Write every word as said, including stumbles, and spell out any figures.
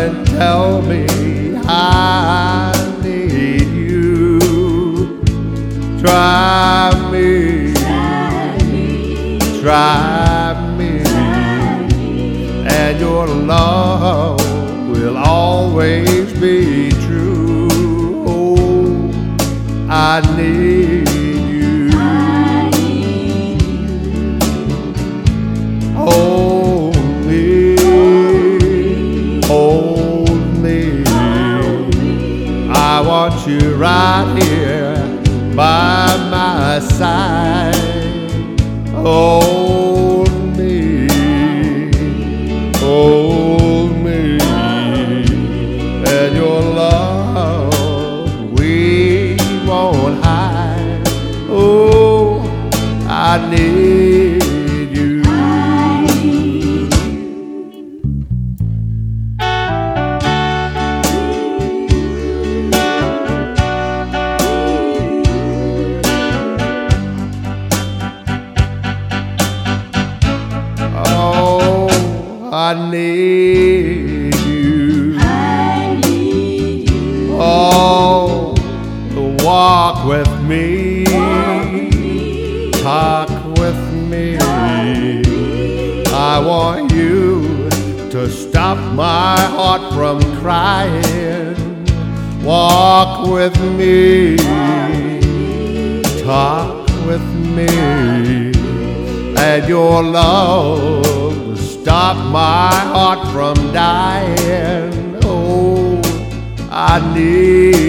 and tell me I need you. Try me, try me, and your love will always be true. Oh, I need you. Hold me, hold me. I want you right here by my side. Hold me, hold me, and your love we won't hide. Oh, I need you. I need you. I need you. Oh, to walk with me, Walk with me. talk with me. Talk with me. I want you to stop my heart from crying. Walk with me, talk with me, and your love stop my heart from dying. Oh, I need